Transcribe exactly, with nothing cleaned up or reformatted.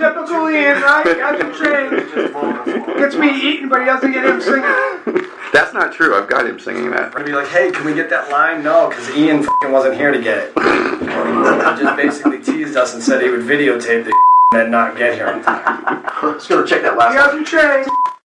typical Ian, right? Hasn't changed. Gets me eating, but he doesn't get him singing. That's not true. I've got him singing that. We're gonna be like, hey, can we get that line? No, because Ian f***ing wasn't here to get it. He just basically teased us and said he would videotape the and then not get here on time. Let's go check that last He one. hasn't changed.